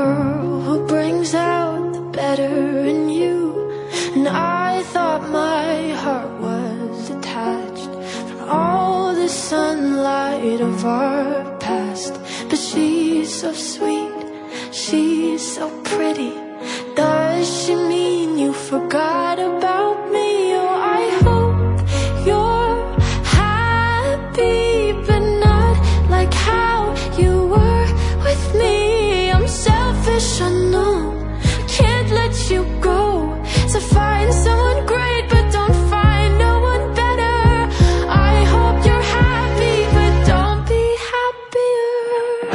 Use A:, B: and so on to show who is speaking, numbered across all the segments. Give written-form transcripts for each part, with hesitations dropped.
A: girl who brings out the better in you. And I thought my heart was detached from all the sunlight of our past. But she's so sweet, she's so pretty. Does she mean you forgot about me? Oh, I hope you're happy, but not like how you were with me. I'm selfish, I know, I can't let you go. So find someone great, but don't find no one better. I hope you're happy, but don't be happier.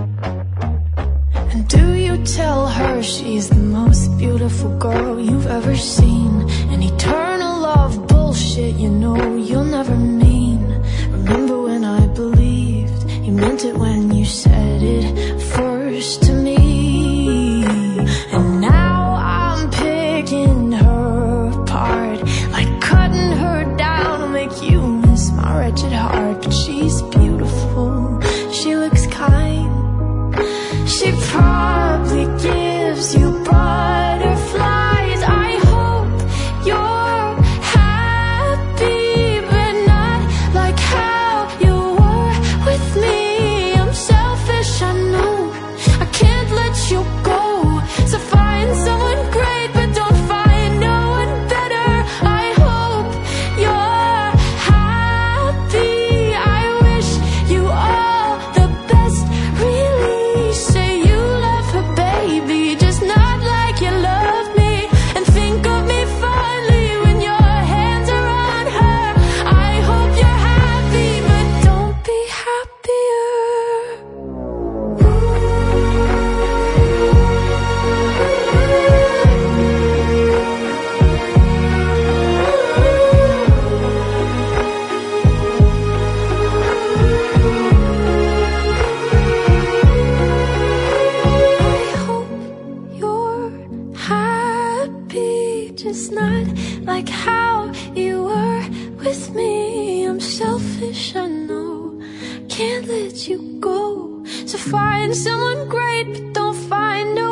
A: And do you tell her she's the most beautiful girl you've ever seen? An eternal love bullshit, you know you'll never mean. Remember when I believed you meant it when you said it first to me? And now I'm picking her apart, like cutting her down to make you miss my wretched heart. But she's beautiful, she looks kind, she probably gives you butterflies. I hope you're happy, but not like how you were with me. I'm selfish, I know, I can't let you go. So find someone great, but don't find no one better. I hope you're happy, I wish you all the best. Really say you love her, baby, just not like you love me. And think of me fondly when your hands are on her. I hope you're happy, but don't be happier. I hope you're happy, just not like how you were with me. I'm selfish, I know, can't let you go. So find someone great, but don't find no